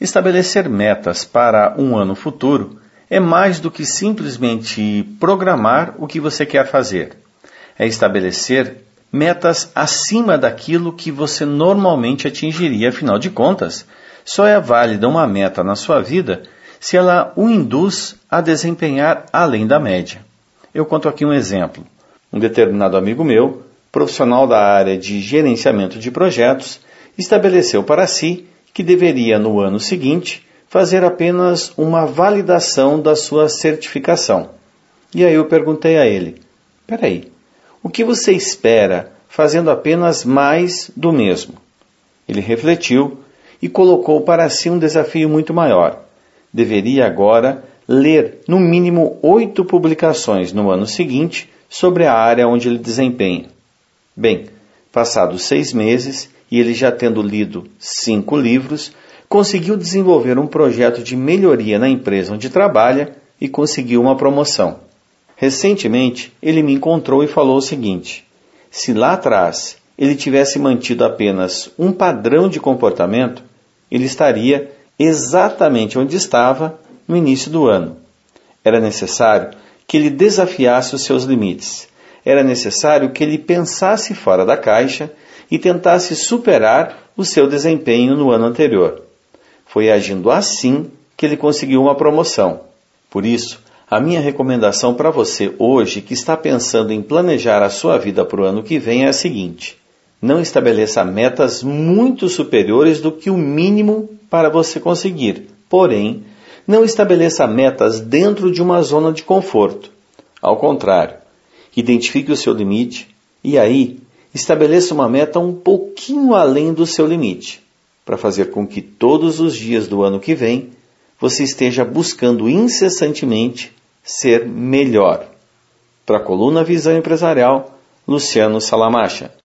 Estabelecer metas para um ano futuro é mais do que simplesmente programar o que você quer fazer. É estabelecer metas acima daquilo que você normalmente atingiria. Afinal de contas, só é válida uma meta na sua vida se ela o induz a desempenhar além da média. Eu conto aqui um exemplo. Um determinado amigo meu, profissional da área de gerenciamento de projetos, estabeleceu para si que deveria, no ano seguinte, fazer apenas uma validação da sua certificação. E aí eu perguntei a ele, peraí, o que você espera fazendo apenas mais do mesmo? Ele refletiu e colocou para si um desafio muito maior. Deveria agora ler no mínimo 8 publicações no ano seguinte sobre a área onde ele desempenha. Bem, passados 6 meses e ele já tendo lido 5 livros, conseguiu desenvolver um projeto de melhoria na empresa onde trabalha e conseguiu uma promoção. Recentemente, ele me encontrou e falou o seguinte, se lá atrás ele tivesse mantido apenas um padrão de comportamento, ele estaria exatamente onde estava no início do ano. Era necessário que ele desafiasse os seus limites. Era necessário que ele pensasse fora da caixa e tentasse superar o seu desempenho no ano anterior. Foi agindo assim que ele conseguiu uma promoção. Por isso, a minha recomendação para você hoje que está pensando em planejar a sua vida para o ano que vem é a seguinte. Não estabeleça metas muito superiores do que o mínimo para você conseguir. Porém, não estabeleça metas dentro de uma zona de conforto. Ao contrário, identifique o seu limite e aí estabeleça uma meta um pouquinho além do seu limite, para fazer com que todos os dias do ano que vem você esteja buscando incessantemente ser melhor. Para a coluna Visão Empresarial, Luciano Salamacha.